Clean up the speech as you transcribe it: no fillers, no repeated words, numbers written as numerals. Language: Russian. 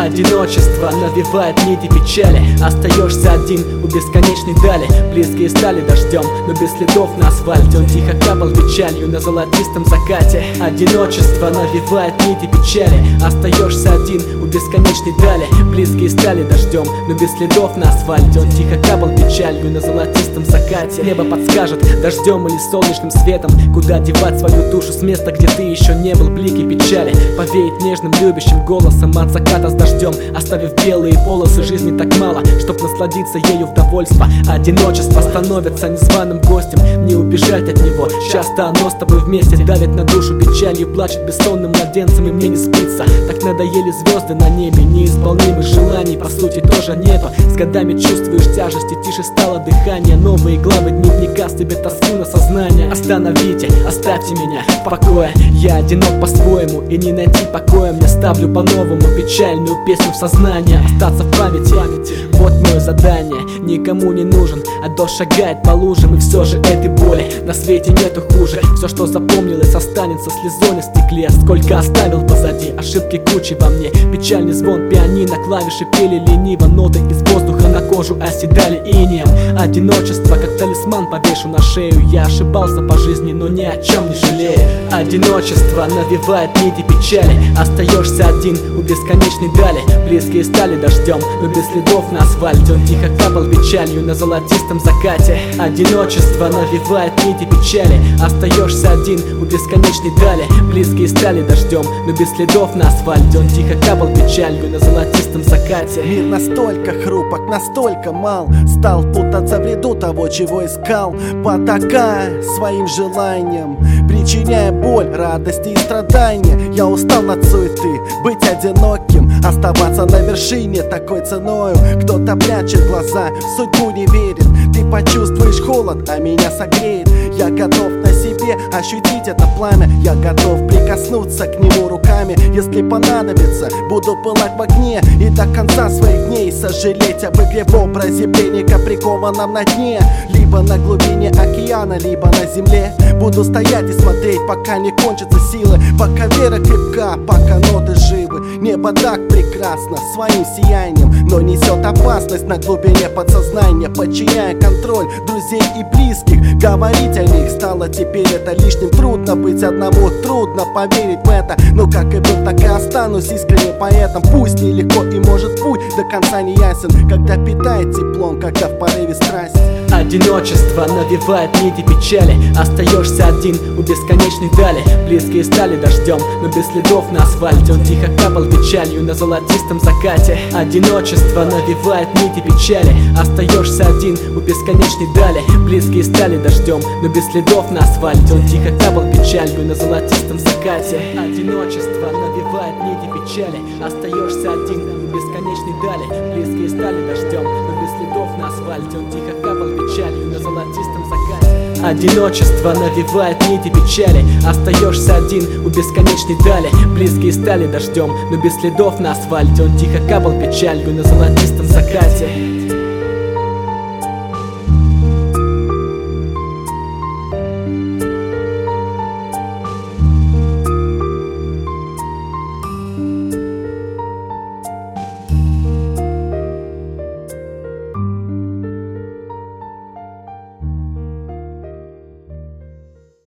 Одиночество навевает нити печали. Остаешься один у бесконечной дали. Близкие стали дождем, но без следов на асфальте. Он тихо капал печалью на золотистом закате. Одиночество навевает нити печали. Остаешься один у бесконечной дали. Близкие стали дождем, но без следов на асфальте. Он тихо капал печалью на золотистом закате. Небо подскажет дождем или солнечным светом, куда девать свою душу с места, где ты еще не был. Блики печали повеет нежным любящим голосом от заката с дождем, оставив белые полосы. Жизни так мало, чтоб насладиться ею в довольство. Одиночество становится незваным гостем. Не убежать от него, часто оно с тобой вместе. Давит на душу печалью, плачет бессонным младенцем. И мне не спится, так надоели звезды на небе. Неисполнимых желаний по сути тоже нету. С годами чувствуешь тяжесть и тише стало дыхание. Новые главы дневника с тебе тоску на сознание. Остановите, оставьте меня в покое. Я одинок по-своему и не найти покоя мне. Ставлю по-новому печальную песню в сознание. Остаться в памяти, вот мое задание. Никому не нужен, а дождь шагает по лужам. И все же этой боли на свете нету хуже. Все, что запомнилось, останется слезой на стекле. Сколько оставил позади, ошибки кучи во мне. Печальный звон пианино, клавиши пели лениво. Ноты из воздуха на кожу оседали инеем. Одиночество, как талисман, повешу на шею. Я ошибался по жизни, но ни о чем не жалею. Одиночество навевает нити печали. Остаешься один у бесконечной дали. Близкие стали дождем, но без следов на асфальте. Он тихо капал печалью на золотистом закате. Одиночество навевает нити печали. Остаешься один у бесконечной дали. Близкие стали дождем, но без следов на асфальте. Он тихо капал печалью на золотистом закате. Мир настолько хрупок, настолько мал. Стал путаться в ряду того, чего искал. Потакая своим желанием, причиняя боль, радости и страдания. Я устал от суеты, быть одиноким, оставаться на вершине такой ценою. Кто-то прячет глаза, в судьбу не верит. Ты почувствуешь холод, а меня согреет. Я готов на себе ощутить это пламя. Я готов прикоснуться к нему руками. Если понадобится, буду пылать в огне и до конца своих дней сожалеть об игре в образе пленника, прикованном на дне. Либо на глубине океана, либо на земле. Буду стоять и смотреть, пока не кончатся силы. Пока вера крепка, пока ноты живы. Небо так прекрасно своим сиянием, но несет опасность на глубине подсознания, подчиняя контроль друзей и близких. Говорить о них стало теперь это лишним. Трудно быть одному, трудно поверить в это. Но как и был, так и останусь искренним поэтом. Пусть нелегко и может путь до конца не ясен, когда питает теплом, когда в порыве страсти. Одиночество навевает нити печали. Остаешься один у бесконечной дали. Близкие стали дождем, но без следов на асфальте. Он тихо капал печалью на золотистом закате. Одиночество навевает нити печали. Остаешься один у бесконечной дали. Близкие стали дождем, но без следов на асфальте. Он тихо капал печалью на золотистом закате. Одиночество навевает нити печали. Остаешься один у бесконечной дали. Близкие стали дождем, но без следов на асфальте. Он тихо капал печалью на золотистом закате. Одиночество навевает нити печали. Остаешься один у бесконечной дали. Близкие стали дождем, но без следов на асфальте. Он тихо капал печалью на золотистом закате.